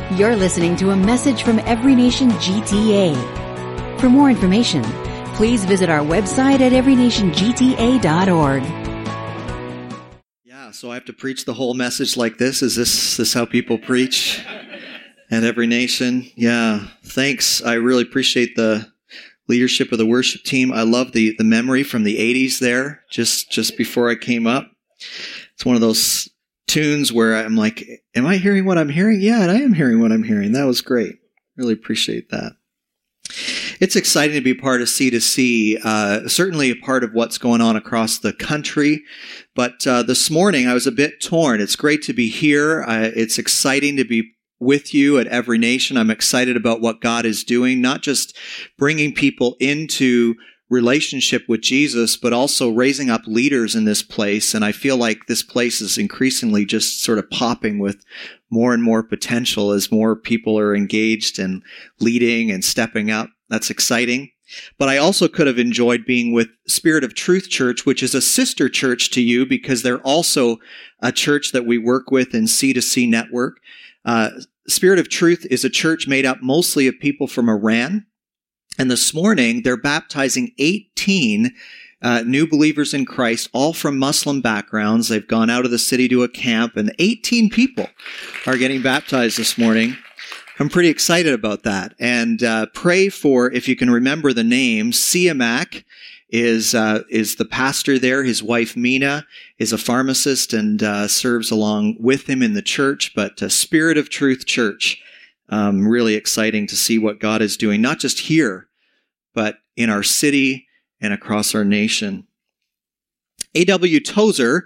You're listening to a message from Every Nation GTA. For more information, please visit our website at everynationgta.org. Yeah, so I have to preach the whole message like this? Is this how people preach at Every Nation? Yeah, thanks. I really appreciate the leadership of the worship team. I love the memory from the 80s there, just before I came up. It's one of those tunes where I'm like, am I hearing what I'm hearing? Yeah, and I am hearing what I'm hearing. That was great. Really appreciate that. It's exciting to be part of C2C, certainly a part of what's going on across the country. But this morning I was a bit torn. It's great to be here. It's exciting to be with you at Every Nation. I'm excited about what God is doing, not just bringing people into relationship with Jesus, but also raising up leaders in this place. And I feel like this place is increasingly just sort of popping with more and more potential as more people are engaged and leading and stepping up. That's exciting. But I also could have enjoyed being with Spirit of Truth Church, which is a sister church to you because they're also a church that we work with in C2C Network. Spirit of Truth is a church made up mostly of people from Iran. And this morning, they're baptizing 18 new believers in Christ, all from Muslim backgrounds. They've gone out of the city to a camp, and 18 people are getting baptized this morning. I'm pretty excited about that. And pray for, if you can remember the name, Siamak is the pastor there. His wife, Mina, is a pharmacist and serves along with him in the church. But Spirit of Truth Church, really exciting to see what God is doing, not just here, but in our city and across our nation. A.W. Tozer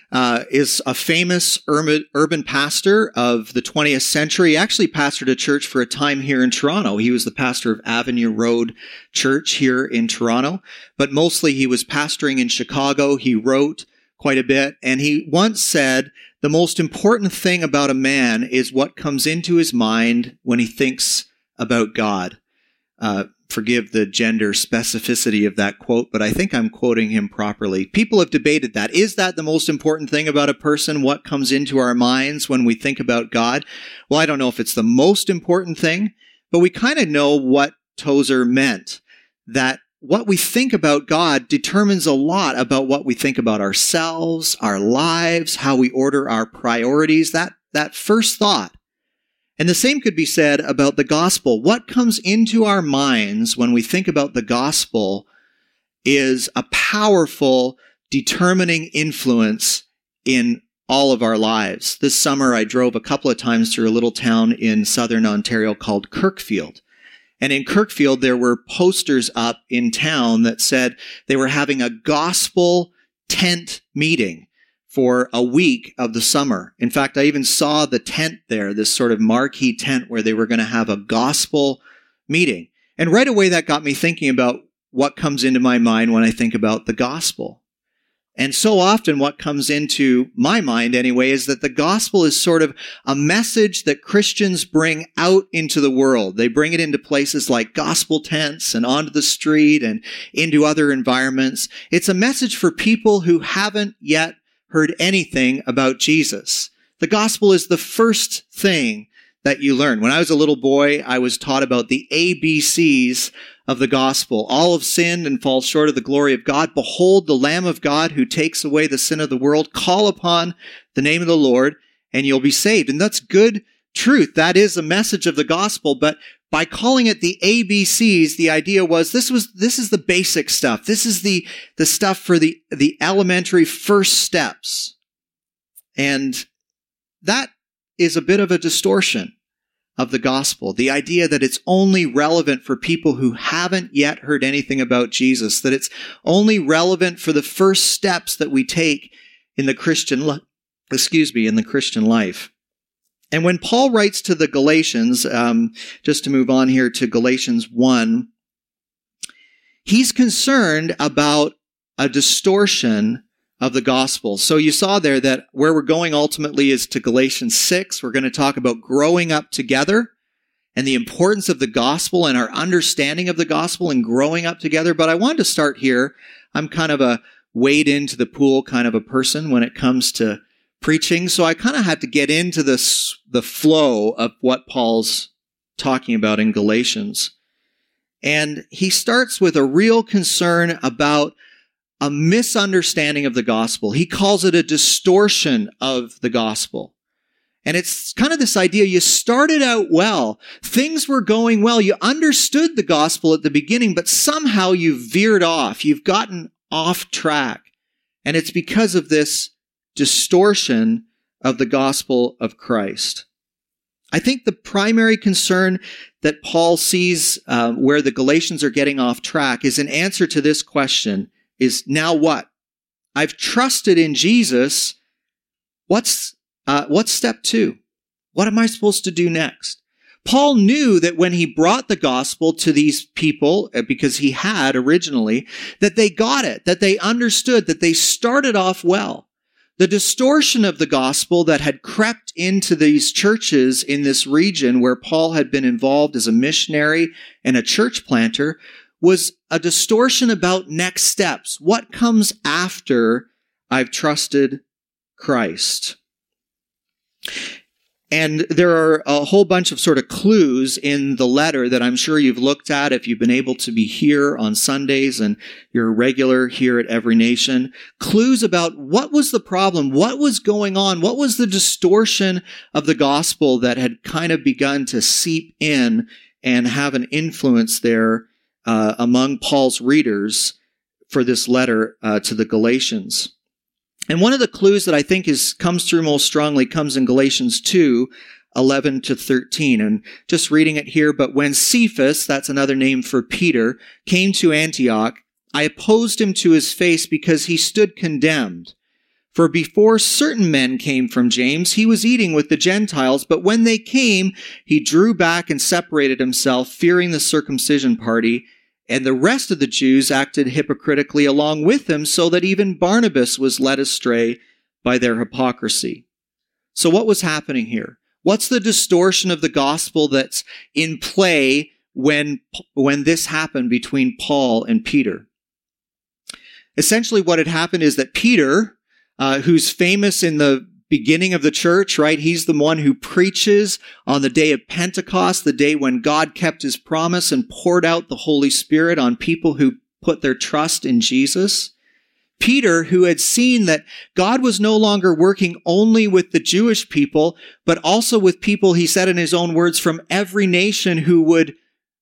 is a famous urban pastor of the 20th century. He actually pastored a church for a time here in Toronto. He was the pastor of Avenue Road Church here in Toronto, but mostly he was pastoring in Chicago. He wrote quite a bit, and he once said, the most important thing about a man is what comes into his mind when he thinks about God. Forgive the gender specificity of that quote, but I think I'm quoting him properly. People have debated that. Is that the most important thing about a person? What comes into our minds when we think about God? Well, I don't know if it's the most important thing, but we kind of know what Tozer meant, that what we think about God determines a lot about what we think about ourselves, our lives, how we order our priorities, that first thought. And the same could be said about the gospel. What comes into our minds when we think about the gospel is a powerful, determining influence in all of our lives. This summer, I drove a couple of times through a little town in southern Ontario called Kirkfield. And in Kirkfield, there were posters up in town that said they were having a gospel tent meeting for a week of the summer. In fact, I even saw the tent there, this sort of marquee tent where they were going to have a gospel meeting. And right away, that got me thinking about what comes into my mind when I think about the gospel. And so often what comes into my mind anyway is that the gospel is sort of a message that Christians bring out into the world. They bring it into places like gospel tents and onto the street and into other environments. It's a message for people who haven't yet heard anything about Jesus. The gospel is the first thing that you learn. When I was a little boy, I was taught about the ABCs of the gospel. All have sinned and fall short of the glory of God. Behold, the Lamb of God who takes away the sin of the world. Call upon the name of the Lord and you'll be saved. And that's good truth. That is a message of the gospel. But by calling it the ABCs, the idea was this is the basic stuff. This is the stuff for the elementary first steps. And that is a bit of a distortion of the gospel. The idea that it's only relevant for people who haven't yet heard anything about Jesus, that it's only relevant for the first steps that we take in the Christian life. And when Paul writes to the Galatians, just to move on here to Galatians 1, he's concerned about a distortion of the gospel. So you saw there that where we're going ultimately is to Galatians 6. We're going to talk about growing up together and the importance of the gospel and our understanding of the gospel and growing up together. But I wanted to start here. I'm kind of a wade into the pool kind of a person when it comes to preaching, so I kind of had to get into the flow of what Paul's talking about in Galatians. And he starts with a real concern about a misunderstanding of the gospel. He calls it a distortion of the gospel. And it's kind of this idea, you started out well, things were going well, you understood the gospel at the beginning, but somehow you veered off, you've gotten off track. And it's because of this distortion of the gospel of Christ. I think the primary concern that Paul sees where the Galatians are getting off track is an answer to this question is, now what? I've trusted in Jesus. What's step 2? What am I supposed to do next? Paul knew that when he brought the gospel to these people, because he had originally, that they got it, that they understood, that they started off well. The distortion of the gospel that had crept into these churches in this region where Paul had been involved as a missionary and a church planter was a distortion about next steps. What comes after I've trusted Christ? And there are a whole bunch of sort of clues in the letter that I'm sure you've looked at if you've been able to be here on Sundays and you're a regular here at Every Nation. Clues about what was the problem, what was going on, what was the distortion of the gospel that had kind of begun to seep in and have an influence there among Paul's readers for this letter to the Galatians. And one of the clues that I think comes through most strongly comes in Galatians 2:11-13. And just reading it here, but when Cephas, that's another name for Peter, came to Antioch, I opposed him to his face because he stood condemned. For before certain men came from James, he was eating with the Gentiles, but when they came, he drew back and separated himself, fearing the circumcision party. And the rest of the Jews acted hypocritically along with him, so that even Barnabas was led astray by their hypocrisy. So what was happening here? What's the distortion of the gospel that's in play when this happened between Paul and Peter? Essentially what had happened is that Peter, who's famous in the beginning of the church, right? He's the one who preaches on the day of Pentecost, the day when God kept his promise and poured out the Holy Spirit on people who put their trust in Jesus. Peter, who had seen that God was no longer working only with the Jewish people, but also with people, he said in his own words, from every nation who would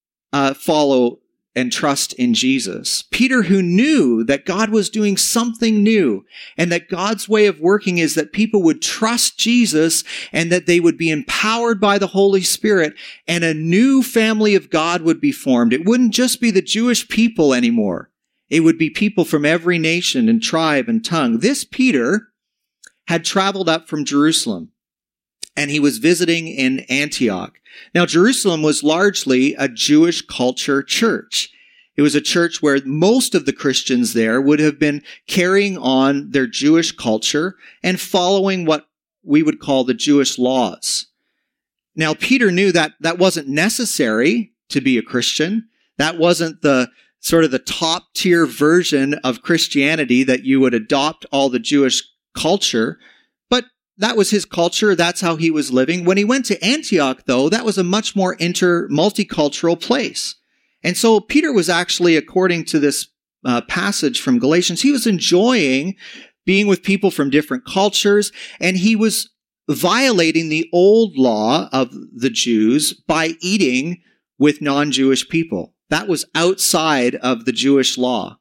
follow and trust in Jesus. Peter, who knew that God was doing something new and that God's way of working is that people would trust Jesus and that they would be empowered by the Holy Spirit and a new family of God would be formed. It wouldn't just be the Jewish people anymore. It would be people from every nation and tribe and tongue. This Peter had traveled up from Jerusalem and he was visiting in Antioch. Now, Jerusalem was largely a Jewish culture church. It was a church where most of the Christians there would have been carrying on their Jewish culture and following what we would call the Jewish laws. Now, Peter knew that that wasn't necessary to be a Christian. That wasn't the sort of the top tier version of Christianity that you would adopt all the Jewish culture. But that was his culture. That's how he was living. When he went to Antioch, though, that was a much more multicultural place. And so Peter was actually, according to this passage from Galatians, he was enjoying being with people from different cultures, and he was violating the old law of the Jews by eating with non-Jewish people. That was outside of the Jewish law.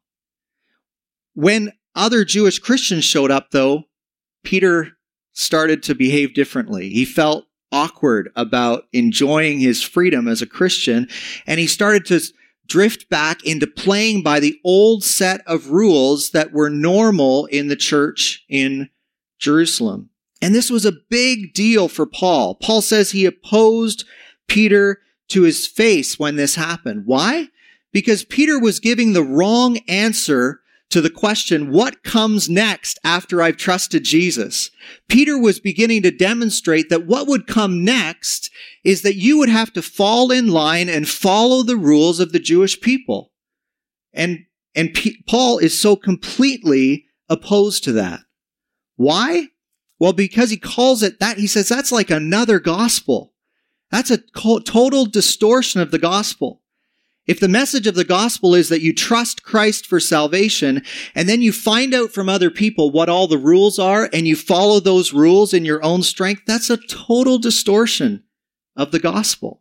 When other Jewish Christians showed up, though, Peter started to behave differently. He felt awkward about enjoying his freedom as a Christian, and he started to drift back into playing by the old set of rules that were normal in the church in Jerusalem. And this was a big deal for Paul. Paul says he opposed Peter to his face when this happened. Why? Because Peter was giving the wrong answer to the question, what comes next after I've trusted Jesus? Peter was beginning to demonstrate that what would come next is that you would have to fall in line and follow the rules of the Jewish people. And Paul is so completely opposed to that. Why? Well, because he calls it that, he says that's like another gospel. That's a total distortion of the gospel. If the message of the gospel is that you trust Christ for salvation, and then you find out from other people what all the rules are, and you follow those rules in your own strength, that's a total distortion of the gospel.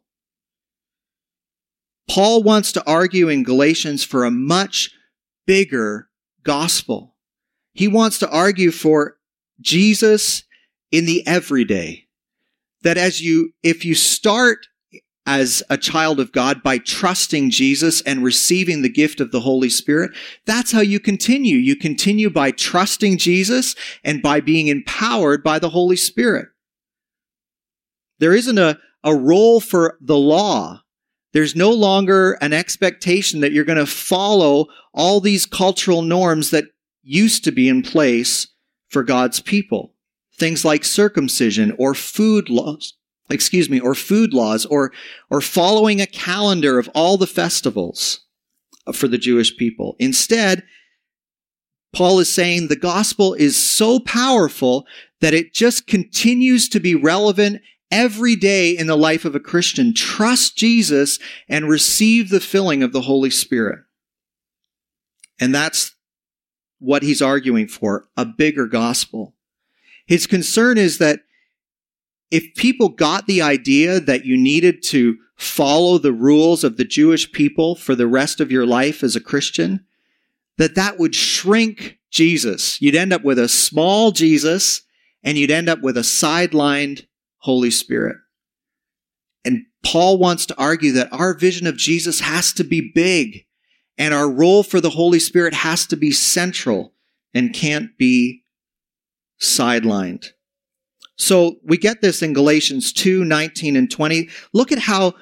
Paul wants to argue in Galatians for a much bigger gospel. He wants to argue for Jesus in the everyday. That if you start as a child of God by trusting Jesus and receiving the gift of the Holy Spirit, that's how you continue. You continue by trusting Jesus and by being empowered by the Holy Spirit. There isn't a role for the law. There's no longer an expectation that you're going to follow all these cultural norms that used to be in place for God's people. Things like circumcision or food laws, or following a calendar of all the festivals for the Jewish people. Instead, Paul is saying the gospel is so powerful that it just continues to be relevant every day in the life of a Christian. Trust Jesus and receive the filling of the Holy Spirit. And that's what he's arguing for, a bigger gospel. His concern is that if people got the idea that you needed to follow the rules of the Jewish people for the rest of your life as a Christian, that would shrink Jesus. You'd end up with a small Jesus, and you'd end up with a sidelined Holy Spirit. And Paul wants to argue that our vision of Jesus has to be big, and our role for the Holy Spirit has to be central and can't be sidelined. So we get this in Galatians 2:19 and 20. Look at how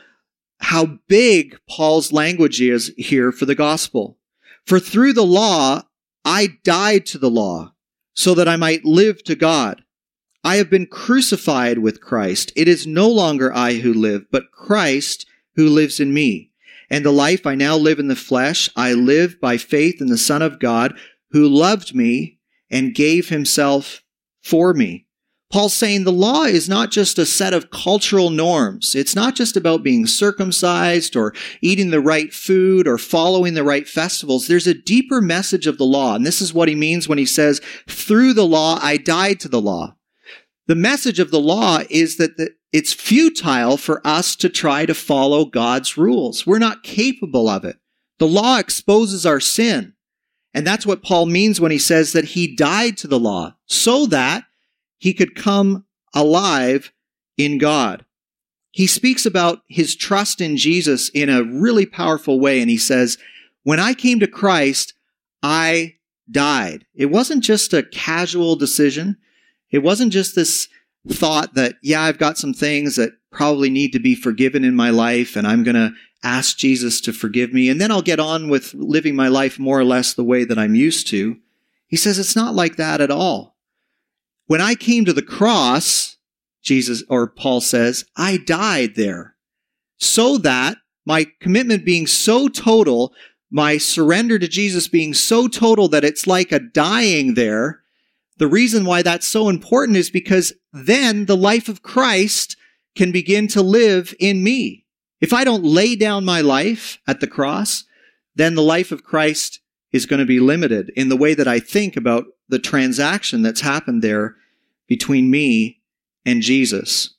big Paul's language is here for the gospel. For through the law, I died to the law so that I might live to God. I have been crucified with Christ. It is no longer I who live, but Christ who lives in me. And the life I now live in the flesh, I live by faith in the Son of God who loved me and gave himself for me. Paul's saying the law is not just a set of cultural norms. It's not just about being circumcised or eating the right food or following the right festivals. There's a deeper message of the law. And this is what he means when he says, through the law, I died to the law. The message of the law is that it's futile for us to try to follow God's rules. We're not capable of it. The law exposes our sin. And that's what Paul means when he says that he died to the law so that he could come alive in God. He speaks about his trust in Jesus in a really powerful way. And he says, when I came to Christ, I died. It wasn't just a casual decision. It wasn't just this thought that, yeah, I've got some things that probably need to be forgiven in my life, and I'm going to ask Jesus to forgive me, and then I'll get on with living my life more or less the way that I'm used to. He says it's not like that at all. When I came to the cross, Paul says, I died there so that my commitment being so total, my surrender to Jesus being so total that it's like a dying there. The reason why that's so important is because then the life of Christ can begin to live in me. If I don't lay down my life at the cross, then the life of Christ is going to be limited in the way that I think about the transaction that's happened there between me and Jesus.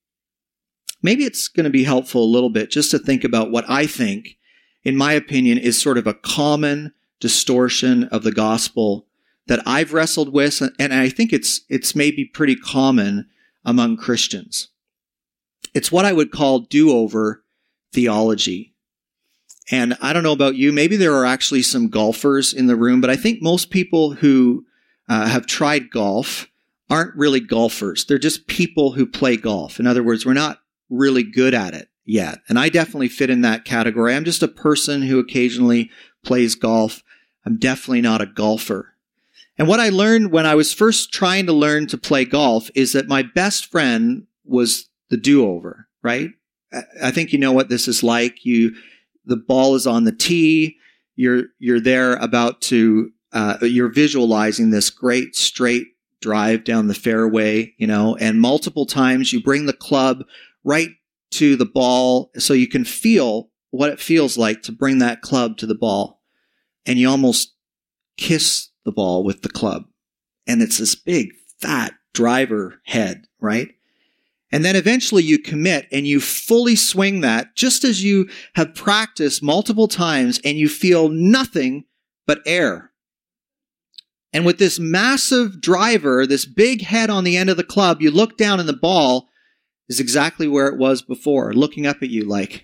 Maybe it's going to be helpful a little bit just to think about what I think, in my opinion, is sort of a common distortion of the gospel that I've wrestled with, and I think it's maybe pretty common among Christians. It's what I would call do-over theology. And I don't know about you, maybe there are actually some golfers in the room, but I think most people who have tried golf aren't really golfers. They're just people who play golf. In other words, we're not really good at it yet. And I definitely fit in that category. I'm just a person who occasionally plays golf. I'm definitely not a golfer. And what I learned when I was first trying to learn to play golf is that my best friend was the do-over, right? I think you know what this is like. The ball is on the tee. You're there about to, you're visualizing this great straight drive down the fairway, and multiple times you bring the club right to the ball so you can feel what it feels like to bring that club to the ball. And you almost kiss the ball with the club. And it's this big, fat driver head, right? And then eventually you commit and you fully swing that just as you have practiced multiple times, and you feel nothing but air. And with this massive driver, this big head on the end of the club, you look down and the ball is exactly where it was before, looking up at you like,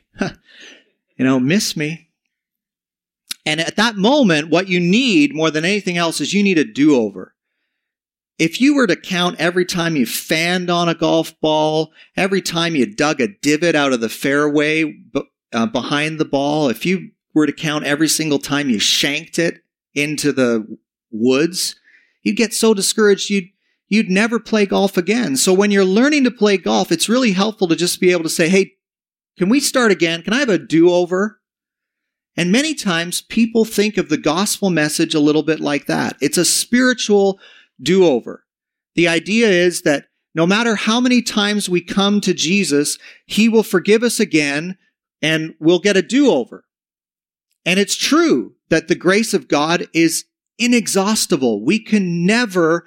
miss me. And at that moment, what you need more than anything else is you need a do-over. If you were to count every time you fanned on a golf ball, every time you dug a divot out of the fairway behind the ball, if you were to count every single time you shanked it into the woods, you'd get so discouraged you'd never play golf again. So when you're learning to play golf, it's really helpful to just be able to say, hey, can we start again? Can I have a do-over? And many times people think of the gospel message a little bit like that. It's a spiritual do-over. The idea is that no matter how many times we come to Jesus, he will forgive us again and we'll get a do-over. And it's true that the grace of God is inexhaustible. We can never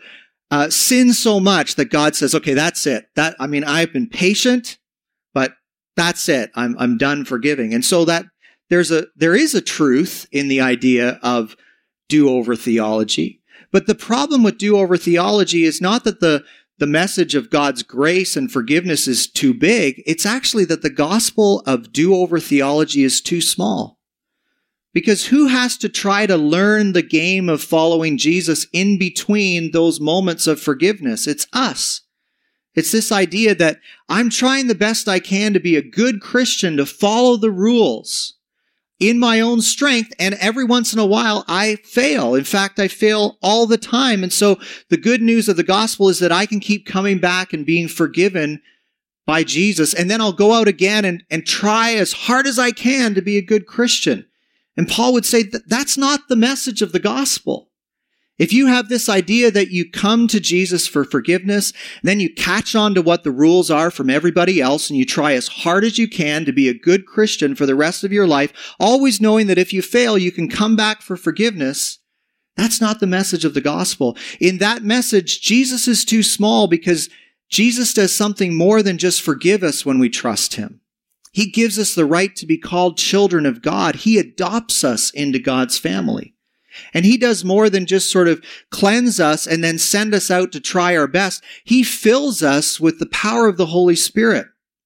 sin so much that God says, okay, that's it. I've been patient, but that's it. I'm done forgiving. And so that there is a truth in the idea of do-over theology. But the problem with do-over theology is not that the message of God's grace and forgiveness is too big. It's actually that the gospel of do-over theology is too small. Because who has to try to learn the game of following Jesus in between those moments of forgiveness? It's us. It's this idea that I'm trying the best I can to be a good Christian, to follow the rules in my own strength, and every once in a while I fail. In fact, I fail all the time. And so the good news of the gospel is that I can keep coming back and being forgiven by Jesus, and then I'll go out again and try as hard as I can to be a good Christian. And Paul would say that that's not the message of the gospel. If you have this idea that you come to Jesus for forgiveness, then you catch on to what the rules are from everybody else, and you try as hard as you can to be a good Christian for the rest of your life, always knowing that if you fail, you can come back for forgiveness, that's not the message of the gospel. In that message, Jesus is too small because Jesus does something more than just forgive us when we trust him. He gives us the right to be called children of God. He adopts us into God's family. And he does more than just sort of cleanse us and then send us out to try our best. He fills us with the power of the Holy Spirit.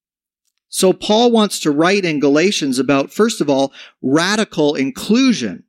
So Paul wants to write in Galatians about, first of all, radical inclusion.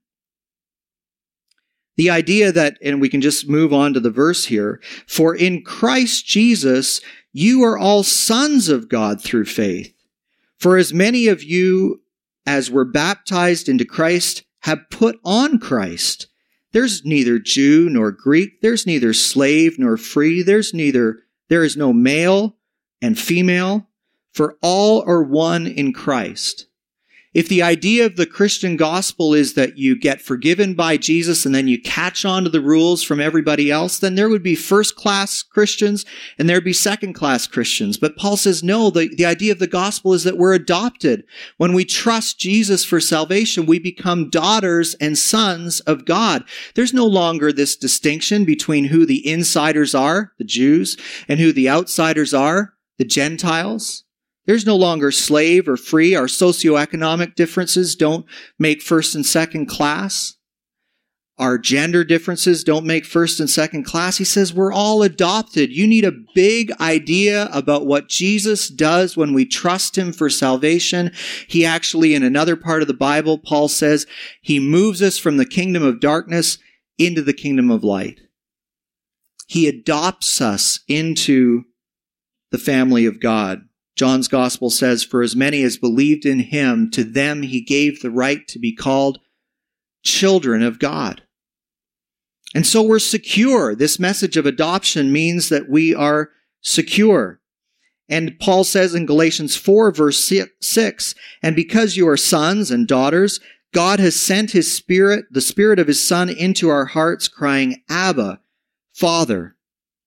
The idea that, and we can just move on to the verse here, for in Christ Jesus, you are all sons of God through faith. For as many of you as were baptized into Christ have put on Christ. There's neither Jew nor Greek. There's neither slave nor free. There is no male and female, for all are one in Christ. If the idea of the Christian gospel is that you get forgiven by Jesus and then you catch on to the rules from everybody else, then there would be first-class Christians and there'd be second-class Christians. But Paul says, no, the idea of the gospel is that we're adopted. When we trust Jesus for salvation, we become daughters and sons of God. There's no longer this distinction between who the insiders are, the Jews, and who the outsiders are, the Gentiles. There's no longer slave or free. Our socioeconomic differences don't make first and second class. Our gender differences don't make first and second class. He says we're all adopted. You need a big idea about what Jesus does when we trust him for salvation. He actually, in another part of the Bible, Paul says he moves us from the kingdom of darkness into the kingdom of light. He adopts us into the family of God. John's gospel says, for as many as believed in him, to them he gave the right to be called children of God. And so we're secure. This message of adoption means that we are secure. And Paul says in Galatians 4, verse 6, and because you are sons and daughters, God has sent his Spirit, the Spirit of his Son, into our hearts, crying, Abba, Father.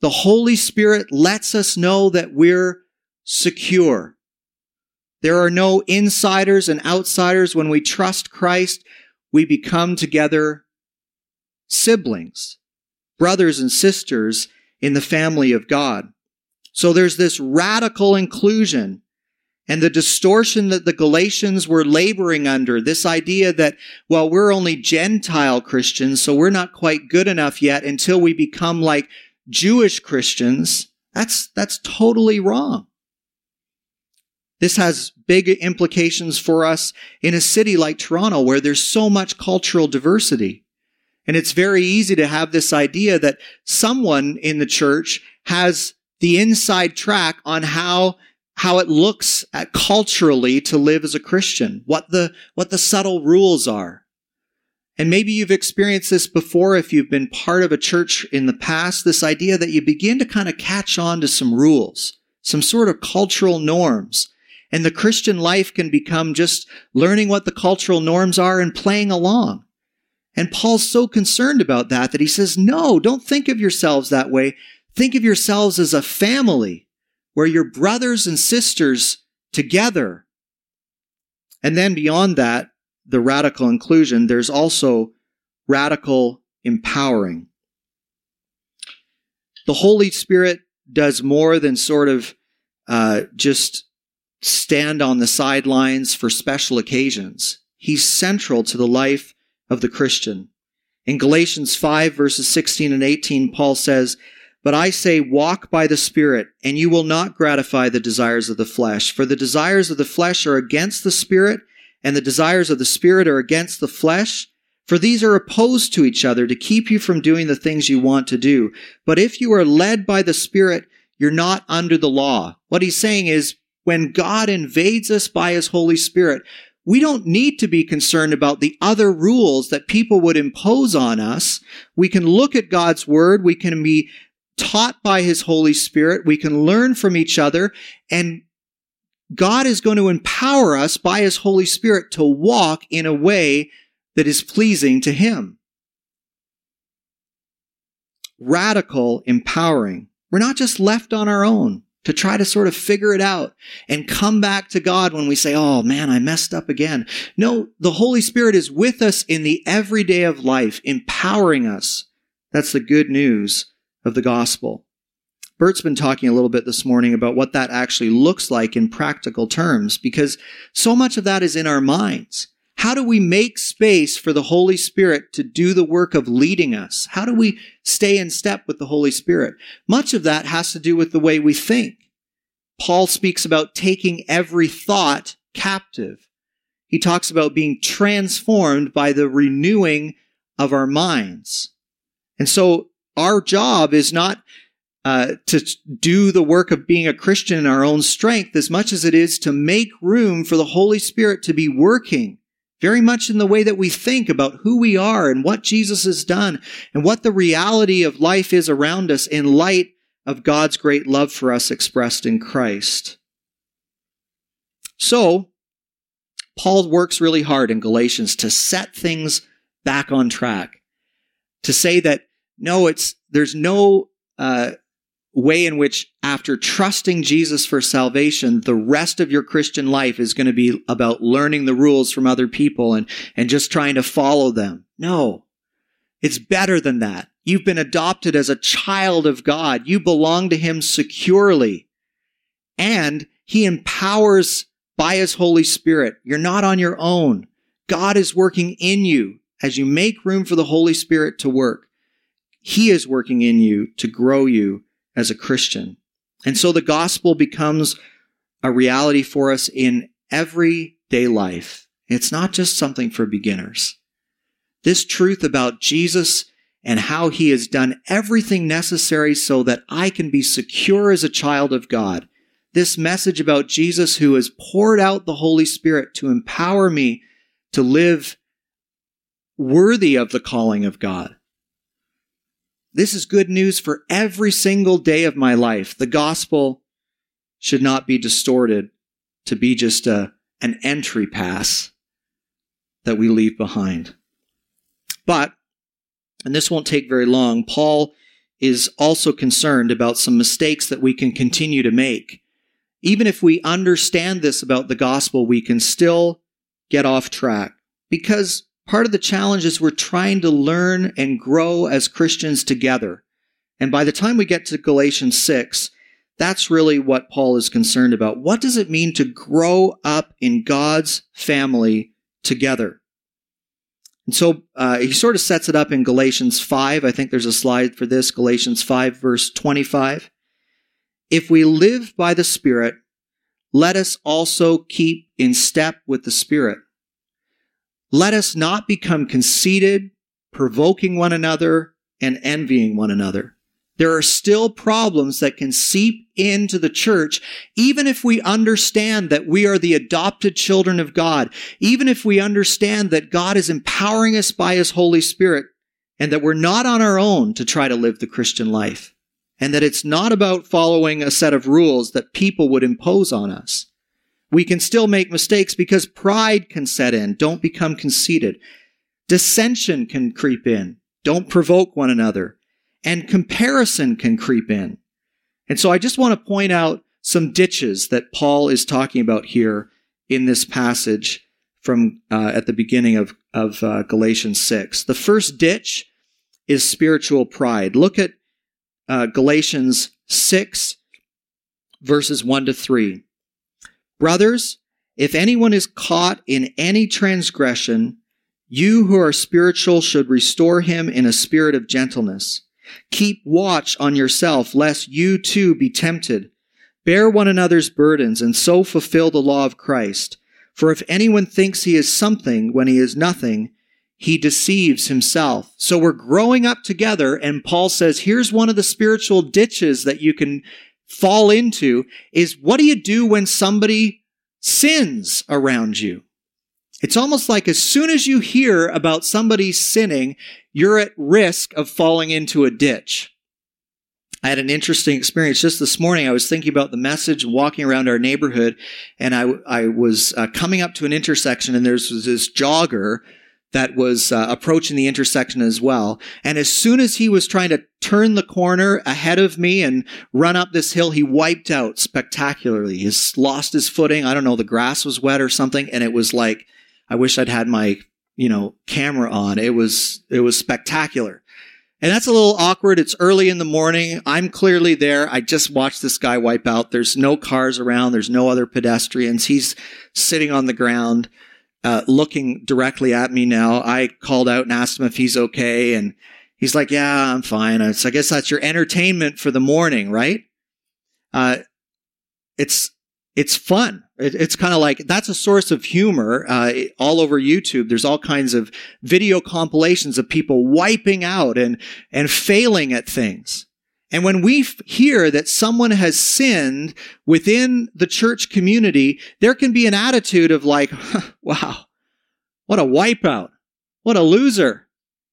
The Holy Spirit lets us know that we're secure. There are no insiders and outsiders. When we trust Christ, we become together siblings, brothers and sisters in the family of God. So there's this radical inclusion and the distortion that the Galatians were laboring under, this idea that, well, we're only Gentile Christians, so we're not quite good enough yet until we become like Jewish Christians. That's totally wrong. This has big implications for us in a city like Toronto where there's so much cultural diversity. And it's very easy to have this idea that someone in the church has the inside track on how it looks culturally to live as a Christian, what the subtle rules are. And maybe you've experienced this before if you've been part of a church in the past, this idea that you begin to kind of catch on to some rules, some sort of cultural norms. And the Christian life can become just learning what the cultural norms are and playing along. And Paul's so concerned about that he says, no, don't think of yourselves that way. Think of yourselves as a family where you're brothers and sisters together. And then beyond that, the radical inclusion, there's also radical empowering. The Holy Spirit does more than sort of just stand on the sidelines for special occasions. He's central to the life of the Christian. In Galatians 5, verses 16 and 18, Paul says, "But I say, walk by the Spirit, and you will not gratify the desires of the flesh. For the desires of the flesh are against the Spirit, and the desires of the Spirit are against the flesh. For these are opposed to each other to keep you from doing the things you want to do. But if you are led by the Spirit, you're not under the law." What he's saying is, when God invades us by his Holy Spirit, we don't need to be concerned about the other rules that people would impose on us. We can look at God's word. We can be taught by his Holy Spirit. We can learn from each other. And God is going to empower us by his Holy Spirit to walk in a way that is pleasing to him. Radical empowering. We're not just left on our own to try to sort of figure it out and come back to God when we say, oh man, I messed up again. No, the Holy Spirit is with us in the everyday of life, empowering us. That's the good news of the gospel. Bert's been talking a little bit this morning about what that actually looks like in practical terms, because so much of that is in our minds. How do we make space for the Holy Spirit to do the work of leading us? How do we stay in step with the Holy Spirit? Much of that has to do with the way we think. Paul speaks about taking every thought captive. He talks about being transformed by the renewing of our minds. And so our job is not to do the work of being a Christian in our own strength as much as it is to make room for the Holy Spirit to be working very much in the way that we think about who we are and what Jesus has done and what the reality of life is around us in light of God's great love for us expressed in Christ. So, Paul works really hard in Galatians to set things back on track, to say that there's no way in which after trusting Jesus for salvation, the rest of your Christian life is going to be about learning the rules from other people and just trying to follow them. No, it's better than that. You've been adopted as a child of God. You belong to him securely. And he empowers by his Holy Spirit. You're not on your own. God is working in you as you make room for the Holy Spirit to work. He is working in you to grow you as a Christian. And so the gospel becomes a reality for us in everyday life. It's not just something for beginners. This truth about Jesus and how he has done everything necessary so that I can be secure as a child of God. This message about Jesus who has poured out the Holy Spirit to empower me to live worthy of the calling of God. This is good news for every single day of my life. The gospel should not be distorted to be just an entry pass that we leave behind. But, and this won't take very long, Paul is also concerned about some mistakes that we can continue to make. Even if we understand this about the gospel, we can still get off track. Because part of the challenge is we're trying to learn and grow as Christians together. And by the time we get to Galatians 6, that's really what Paul is concerned about. What does it mean to grow up in God's family together? And so he sort of sets it up in Galatians 5. I think there's a slide for this, Galatians 5, verse 25. If we live by the Spirit, let us also keep in step with the Spirit. Let us not become conceited, provoking one another, and envying one another. There are still problems that can seep into the church, even if we understand that we are the adopted children of God, even if we understand that God is empowering us by His Holy Spirit, and that we're not on our own to try to live the Christian life, and that it's not about following a set of rules that people would impose on us. We can still make mistakes because pride can set in. Don't become conceited. Dissension can creep in. Don't provoke one another. And comparison can creep in. And so I just want to point out some ditches that Paul is talking about here in this passage from at the beginning of Galatians 6. The first ditch is spiritual pride. Look at Galatians 6, verses 1 to 3. Brothers, if anyone is caught in any transgression, you who are spiritual should restore him in a spirit of gentleness. Keep watch on yourself, lest you too be tempted. Bear one another's burdens, and so fulfill the law of Christ. For if anyone thinks he is something when he is nothing, he deceives himself. So we're growing up together, and Paul says, here's one of the spiritual ditches that you can fall into, is what do you do when somebody sins around you? It's almost like as soon as you hear about somebody sinning, you're at risk of falling into a ditch. I had an interesting experience just this morning. I was thinking about the message, walking around our neighborhood, and I was coming up to an intersection, and there's this jogger that was approaching the intersection as well. And as soon as he was trying to turn the corner ahead of me and run up this hill, he wiped out spectacularly. He's lost his footing. I don't know, the grass was wet or something, and it was like, I wish I'd had my, camera on. It was spectacular. And that's a little awkward. It's early in the morning. I'm clearly there. I just watched this guy wipe out. There's no cars around. There's no other pedestrians. He's sitting on the ground, looking directly at me now. I called out and asked him if he's okay. And he's like, yeah, I'm fine. So I guess that's your entertainment for the morning, right? It's fun. It's kind of like, that's a source of humor all over YouTube. There's all kinds of video compilations of people wiping out and failing at things. And when we hear that someone has sinned within the church community, there can be an attitude of like, wow, what a wipeout. What a loser.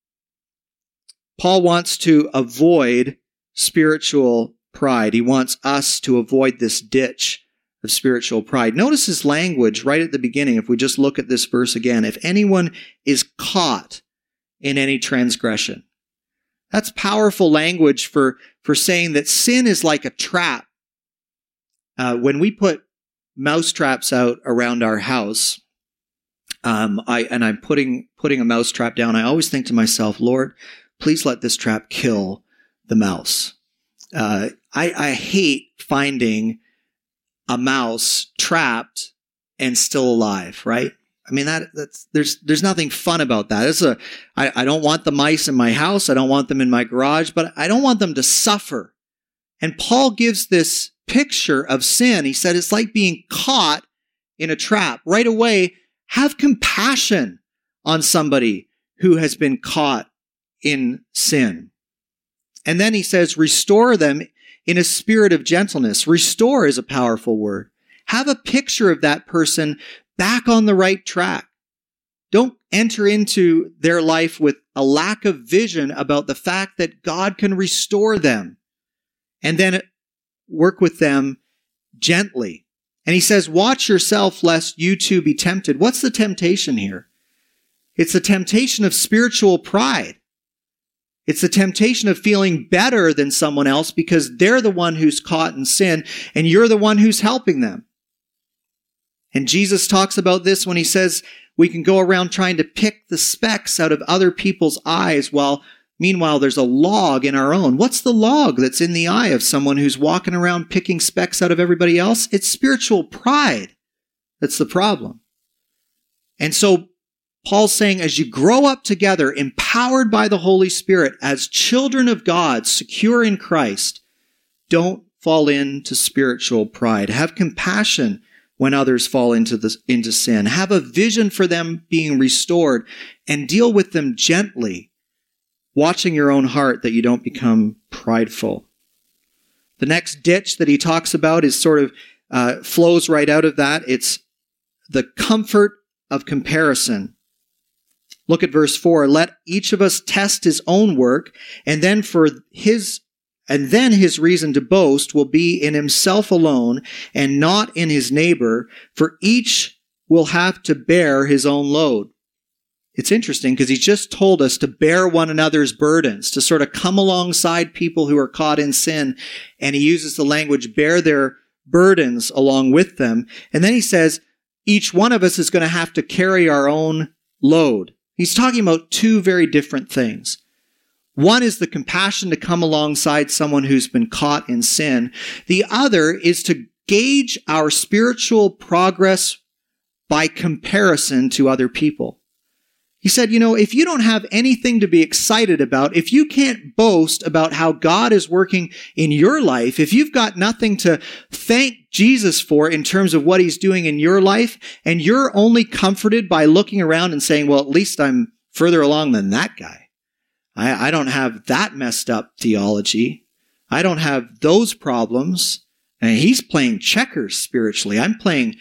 Paul wants to avoid spiritual pride. He wants us to avoid this ditch of spiritual pride. Notice his language right at the beginning. If we just look at this verse again, if anyone is caught in any transgression. That's powerful language for saying that sin is like a trap. When we put mouse traps out around our house, I'm putting a mouse trap down, I always think to myself, Lord, please let this trap kill the mouse. I hate finding a mouse trapped and still alive, right? I mean, there's nothing fun about that. I don't want the mice in my house. I don't want them in my garage, but I don't want them to suffer. And Paul gives this picture of sin. He said it's like being caught in a trap. Right away, have compassion on somebody who has been caught in sin. And then he says, restore them in a spirit of gentleness. Restore is a powerful word. Have a picture of that person back on the right track. Don't enter into their life with a lack of vision about the fact that God can restore them. And then work with them gently. And he says, watch yourself lest you too be tempted. What's the temptation here? It's the temptation of spiritual pride. It's the temptation of feeling better than someone else because they're the one who's caught in sin and you're the one who's helping them. And Jesus talks about this when he says we can go around trying to pick the specks out of other people's eyes while meanwhile there's a log in our own. What's the log that's in the eye of someone who's walking around picking specks out of everybody else? It's spiritual pride. That's the problem. And so Paul's saying as you grow up together, empowered by the Holy Spirit as children of God, secure in Christ, don't fall into spiritual pride. Have compassion when others fall into sin. Have a vision for them being restored and deal with them gently, watching your own heart that you don't become prideful. The next ditch that he talks about is sort of flows right out of that. It's the comfort of comparison. Look at verse 4. Let each of us test his own work, and then his reason to boast will be in himself alone and not in his neighbor, for each will have to bear his own load. It's interesting because he just told us to bear one another's burdens, to sort of come alongside people who are caught in sin. And he uses the language, bear their burdens along with them. And then he says, each one of us is going to have to carry our own load. He's talking about two very different things. One is the compassion to come alongside someone who's been caught in sin. The other is to gauge our spiritual progress by comparison to other people. He said, if you don't have anything to be excited about, if you can't boast about how God is working in your life, if you've got nothing to thank Jesus for in terms of what he's doing in your life, and you're only comforted by looking around and saying, well, at least I'm further along than that guy. I don't have that messed up theology. I don't have those problems. And he's playing checkers spiritually. I'm playing,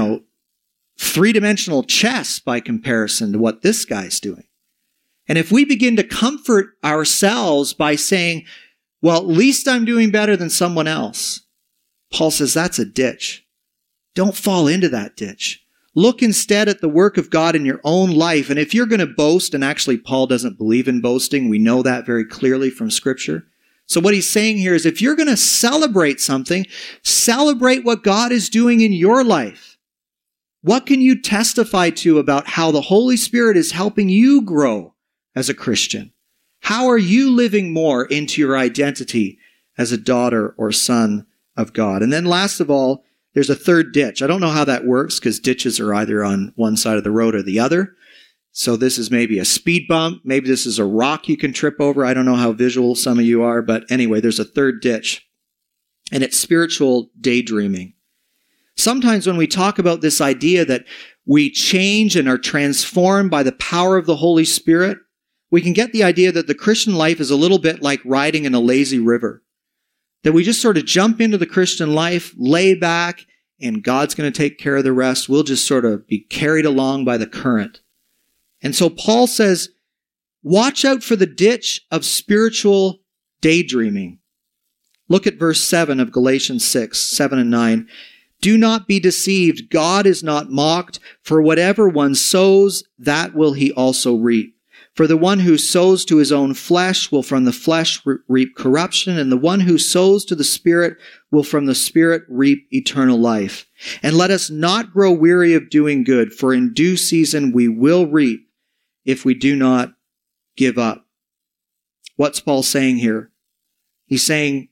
three-dimensional chess by comparison to what this guy's doing. And if we begin to comfort ourselves by saying, well, at least I'm doing better than someone else, Paul says that's a ditch. Don't fall into that ditch. Look instead at the work of God in your own life. And if you're going to boast, and actually Paul doesn't believe in boasting, we know that very clearly from Scripture. So what he's saying here is if you're going to celebrate something, celebrate what God is doing in your life. What can you testify to about how the Holy Spirit is helping you grow as a Christian? How are you living more into your identity as a daughter or son of God? And then last of all, there's a third ditch. I don't know how that works because ditches are either on one side of the road or the other. So this is maybe a speed bump. Maybe this is a rock you can trip over. I don't know how visual some of you are, but anyway, there's a third ditch. And it's spiritual daydreaming. Sometimes when we talk about this idea that we change and are transformed by the power of the Holy Spirit, we can get the idea that the Christian life is a little bit like riding in a lazy river. That we just sort of jump into the Christian life, lay back, and God's going to take care of the rest. We'll just sort of be carried along by the current. And so Paul says, watch out for the ditch of spiritual daydreaming. Look at verse 7 of Galatians 6, 7 and 9. Do not be deceived. God is not mocked. For whatever one sows, that will he also reap. For the one who sows to his own flesh will from the flesh reap corruption, and the one who sows to the Spirit will from the Spirit reap eternal life. And let us not grow weary of doing good, for in due season we will reap if we do not give up. What's Paul saying here? He's saying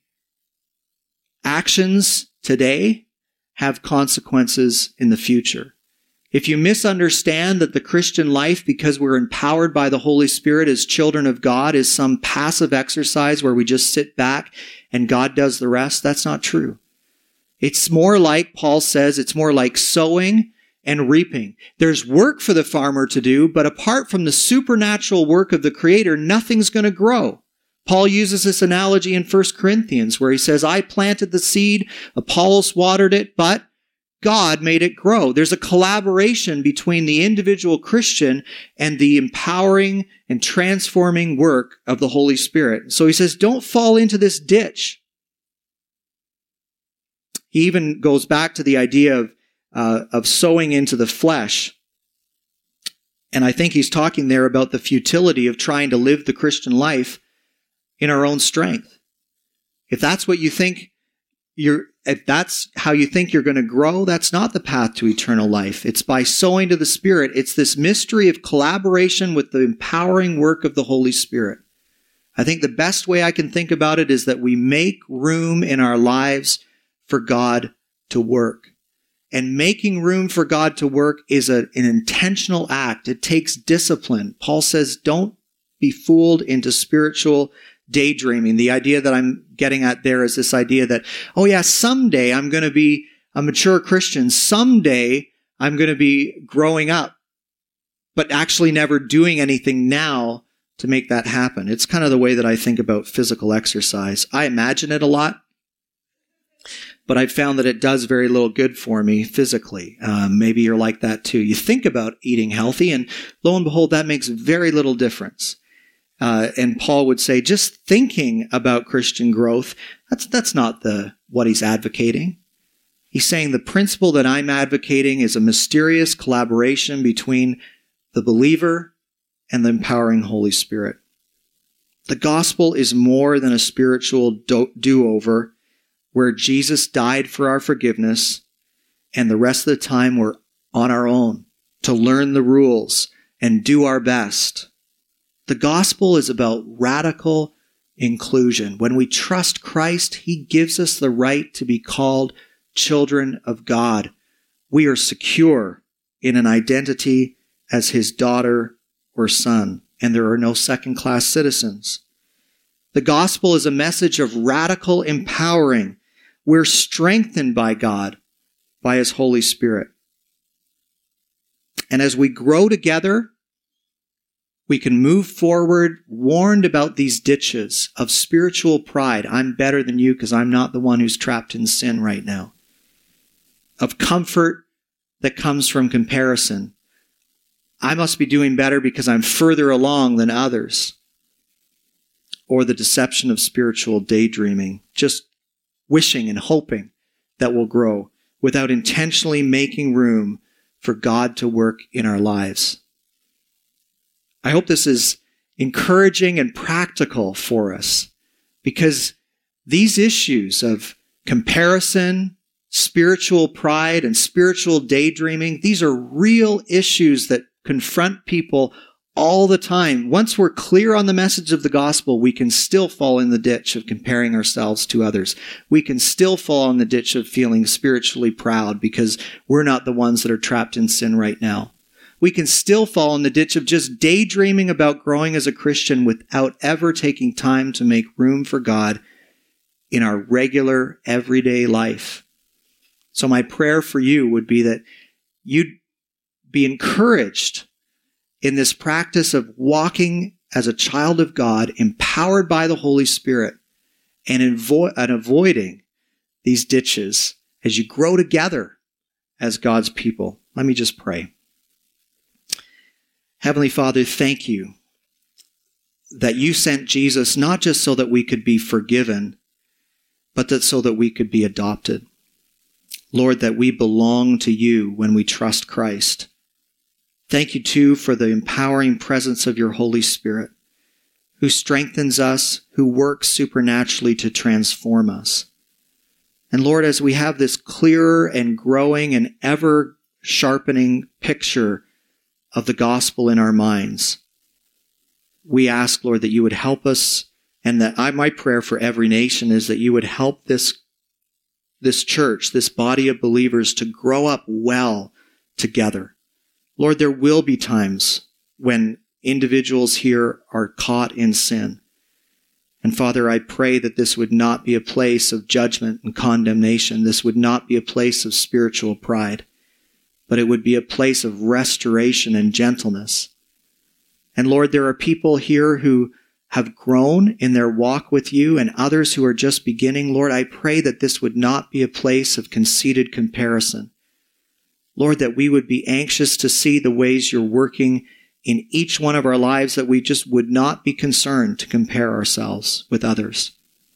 actions today have consequences in the future. If you misunderstand that the Christian life, because we're empowered by the Holy Spirit as children of God, is some passive exercise where we just sit back and God does the rest, that's not true. It's more like, Paul says, it's more like sowing and reaping. There's work for the farmer to do, but apart from the supernatural work of the Creator, nothing's going to grow. Paul uses this analogy in 1 Corinthians where he says, I planted the seed, Apollos watered it, but God made it grow. There's a collaboration between the individual Christian and the empowering and transforming work of the Holy Spirit. So he says, don't fall into this ditch. He even goes back to the idea of sowing into the flesh. And I think he's talking there about the futility of trying to live the Christian life in our own strength. If that's what you think if that's how you think you're going to grow, that's not the path to eternal life. It's by sowing to the Spirit. It's this mystery of collaboration with the empowering work of the Holy Spirit. I think the best way I can think about it is that we make room in our lives for God to work. And making room for God to work is an intentional act. It takes discipline. Paul says, don't be fooled into spiritual daydreaming. The idea that I'm getting at there is this idea that, oh yeah, someday I'm going to be a mature Christian. Someday I'm going to be growing up, but actually never doing anything now to make that happen. It's kind of the way that I think about physical exercise. I imagine it a lot, but I've found that it does very little good for me physically. Maybe you're like that too. You think about eating healthy, and lo and behold, that makes very little difference. And Paul would say, just thinking about Christian growth, that's not what he's advocating. He's saying the principle that I'm advocating is a mysterious collaboration between the believer and the empowering Holy Spirit. The gospel is more than a spiritual do-over where Jesus died for our forgiveness, and the rest of the time we're on our own to learn the rules and do our best. The gospel is about radical inclusion. When we trust Christ, he gives us the right to be called children of God. We are secure in an identity as his daughter or son, and there are no second-class citizens. The gospel is a message of radical empowering. We're strengthened by God, by his Holy Spirit. And as we grow together, we can move forward, warned about these ditches of spiritual pride. I'm better than you because I'm not the one who's trapped in sin right now. Of comfort that comes from comparison. I must be doing better because I'm further along than others. Or the deception of spiritual daydreaming, just wishing and hoping that we'll grow without intentionally making room for God to work in our lives. I hope this is encouraging and practical for us, because these issues of comparison, spiritual pride, and spiritual daydreaming, these are real issues that confront people all the time. Once we're clear on the message of the gospel, we can still fall in the ditch of comparing ourselves to others. We can still fall in the ditch of feeling spiritually proud because we're not the ones that are trapped in sin right now. We can still fall in the ditch of just daydreaming about growing as a Christian without ever taking time to make room for God in our regular, everyday life. So my prayer for you would be that you'd be encouraged in this practice of walking as a child of God, empowered by the Holy Spirit, and avoiding these ditches as you grow together as God's people. Let me just pray. Heavenly Father, thank you that you sent Jesus not just so that we could be forgiven, but so that we could be adopted. Lord, that we belong to you when we trust Christ. Thank you, too, for the empowering presence of your Holy Spirit, who strengthens us, who works supernaturally to transform us. And Lord, as we have this clearer and growing and ever sharpening picture of the gospel in our minds, we ask, Lord, that you would help us, and that my prayer for every nation is that you would help this church, this body of believers, to grow up well together. Lord, there will be times when individuals here are caught in sin. And Father, I pray that this would not be a place of judgment and condemnation. This would not be a place of spiritual pride, but it would be a place of restoration and gentleness. And Lord, there are people here who have grown in their walk with you and others who are just beginning. Lord, I pray that this would not be a place of conceited comparison. Lord, that we would be anxious to see the ways you're working in each one of our lives, that we just would not be concerned to compare ourselves with others.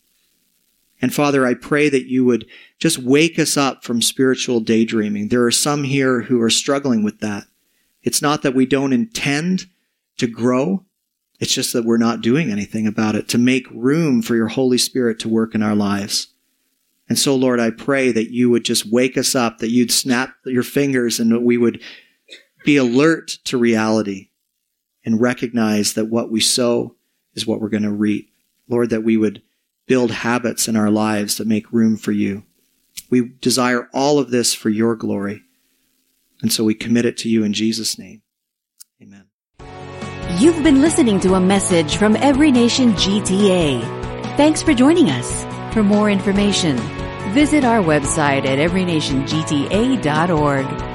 And Father, I pray that you would just wake us up from spiritual daydreaming. There are some here who are struggling with that. It's not that we don't intend to grow It's just that we're not doing anything about it to make room for your Holy Spirit to work in our lives. And so, Lord, I pray that you would just wake us up, that you'd snap your fingers and that we would be alert to reality and recognize that what we sow is what we're going to reap. Lord, that we would build habits in our lives that make room for you. We desire all of this for your glory. And so we commit it to you in Jesus' name. Amen. You've been listening to a message from Every Nation GTA. Thanks for joining us. For more information, visit our website at everynationgta.org.